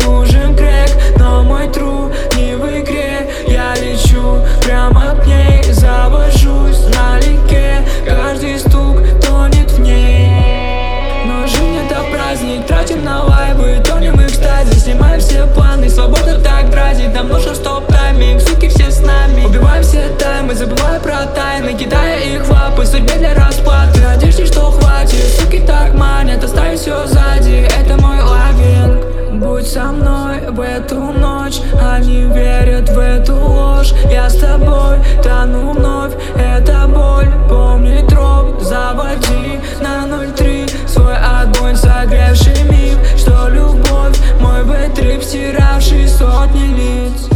нужен крэк, но мой тру не в игре. Я лечу прямо к ней, завожусь налегке. Каждый стук тонет в ней. Но жизнь это праздник, тратим на лайвы, тонем в экстазе, снимаем все планы. Свобода так дразнит, нам нужен стоп-тайминг, суки все с нами. Убиваем все таймы, забывая про тайны, кидая их в лапы, судьбе для расплаты. Надежде, что хватит, суки так манят, оставить все сзади, это мой лавинг. Будь со мной в эту ночь, они верят в эту ложь. Я с тобой тону вновь, это боль, помни троп. Заводи на 0,3 свой огонь, согревший миг. Что любовь, мой бэттрип, стиравший сотни лиц.